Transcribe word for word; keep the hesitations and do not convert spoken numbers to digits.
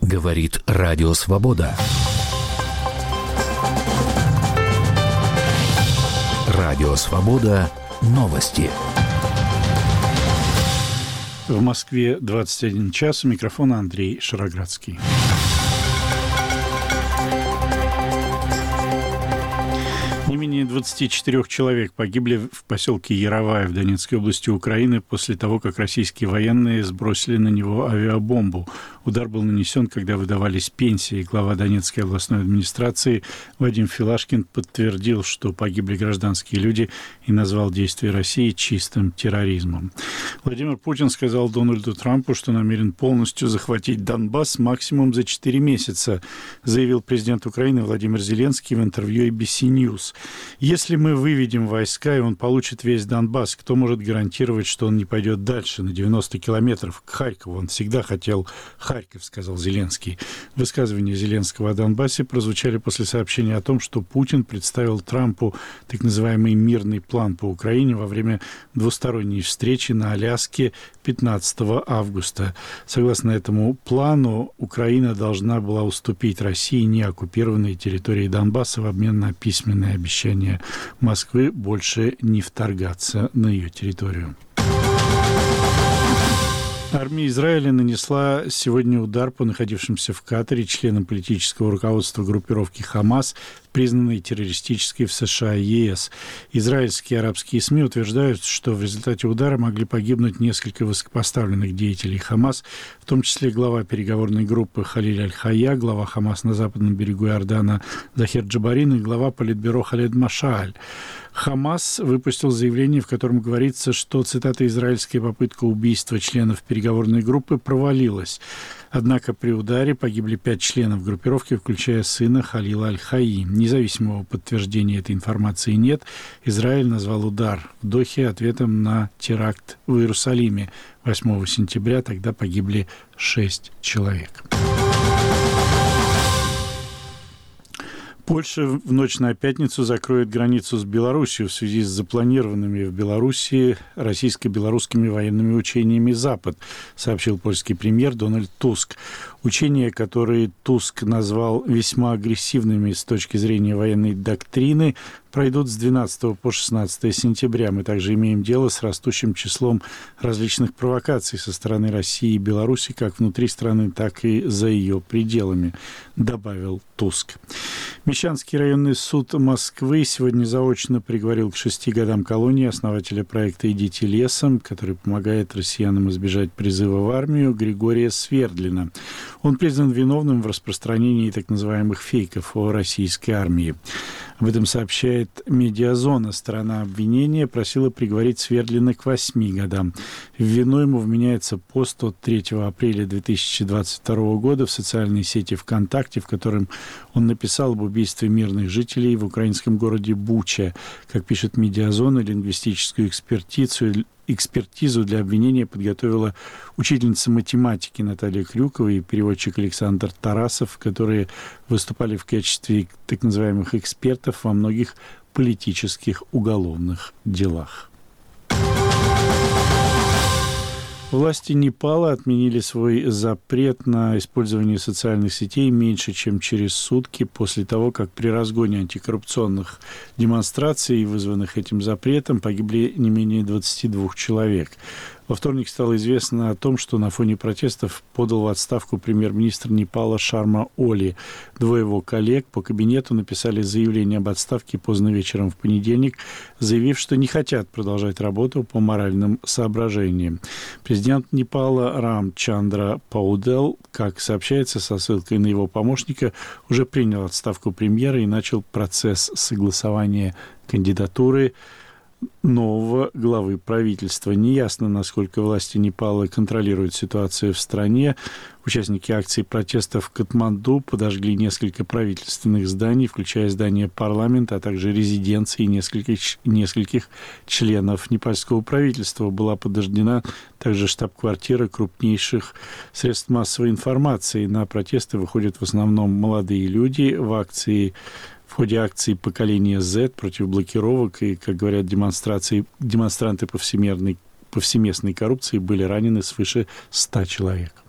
Говорит Радио Свобода. Радио Свобода. Новости. В Москве двадцать один час. У микрофона Андрей Шароградский. Не менее двадцати четырёх человек погибли в поселке Яровая в Донецкой области Украины после того, как российские военные сбросили на него авиабомбу. Удар был нанесен, когда выдавались пенсии. Глава Донецкой областной администрации Вадим Филашкин подтвердил, что погибли гражданские люди, и назвал действия России чистым терроризмом. Владимир Путин сказал Дональду Трампу, что намерен полностью захватить Донбасс максимум за четыре месяца, заявил президент Украины Владимир Зеленский в интервью эй би си News. Если мы выведем войска, и он получит весь Донбасс, кто может гарантировать, что он не пойдет дальше, на девяносто километров, к Харькову? Он всегда хотел Харьков, сказал Зеленский. Высказывания Зеленского о Донбассе прозвучали после сообщения о том, что Путин представил Трампу так называемый мирный план по Украине во время двусторонней встречи на Аляске пятнадцатого августа. Согласно этому плану, Украина должна была уступить России неоккупированные территории Донбасса в обмен на письменное обещание Москвы больше не вторгаться на ее территорию. Армия Израиля нанесла сегодня удар по находившимся в Катаре членам политического руководства группировки «Хамас», признанной террористической в США и е эс. Израильские и арабские СМИ утверждают, что в результате удара могли погибнуть несколько высокопоставленных деятелей «Хамас», в том числе глава переговорной группы Халиль Аль-Хайя, глава «Хамас» на западном берегу Иордана Захир Джабарин и глава политбюро Халед Машааль. «Хамас» выпустил заявление, в котором говорится, что, цитата, «израильская попытка убийства членов переговорной группы провалилась». Однако при ударе погибли пять членов группировки, включая сына Халила Аль-Хайи. Независимого подтверждения этой информации нет. Израиль назвал удар в Дохе ответом на теракт в Иерусалиме восьмого сентября. Тогда погибли шесть человек. Польша в ночь на пятницу закроет границу с Белоруссией в связи с запланированными в Белоруссии российско-белорусскими военными учениями «Запад», сообщил польский премьер Дональд Туск. Учения, которые Туск назвал весьма агрессивными с точки зрения военной доктрины, пройдут с двенадцатого по шестнадцатое сентября. Мы также имеем дело с растущим числом различных провокаций со стороны России и Беларуси, как внутри страны, так и за ее пределами, добавил Туск. Мещанский районный суд Москвы сегодня заочно приговорил к шести годам колонии основателя проекта «Идите лесом», который помогает россиянам избежать призыва в армию, Григория Свердлина. Он признан виновным в распространении так называемых фейков о российской армии. Об этом сообщает «Медиазона». Сторона обвинения просила приговорить Свердлина к восьми годам. В вину ему вменяется пост от третьего апреля две тысячи двадцать второго года в социальной сети ВКонтакте, в котором он написал об убийстве мирных жителей в украинском городе Буча. Как пишет «Медиазона», лингвистическую экспертизу Экспертизу для обвинения подготовила учительница математики Наталья Крюкова и переводчик Александр Тарасов, которые выступали в качестве так называемых экспертов во многих политических уголовных делах. Власти Непала отменили свой запрет на использование социальных сетей меньше, чем через сутки после того, как при разгоне антикоррупционных демонстраций, вызванных этим запретом, погибли не менее двадцати двух человек. Во вторник стало известно о том, что на фоне протестов подал в отставку премьер-министр Непала Шарма Оли. Двое его коллег по кабинету написали заявление об отставке поздно вечером в понедельник, заявив, что не хотят продолжать работу по моральным соображениям. Президент Непала Рам Чандра Паудел, как сообщается со ссылкой на его помощника, уже принял отставку премьера и начал процесс согласования кандидатуры нового главы правительства. Неясно, насколько власти Непала контролируют ситуацию в стране. Участники акции протеста в Катманду подожгли несколько правительственных зданий, включая здание парламента, а также резиденции нескольких, нескольких членов непальского правительства. Была подожжена также штаб-квартира крупнейших средств массовой информации. На протесты выходят в основном молодые люди. В акции В ходе акции «Поколение Z» против блокировок и, как говорят, демонстрации, демонстранты повсеместной, повсеместной коррупции были ранены свыше ста человек.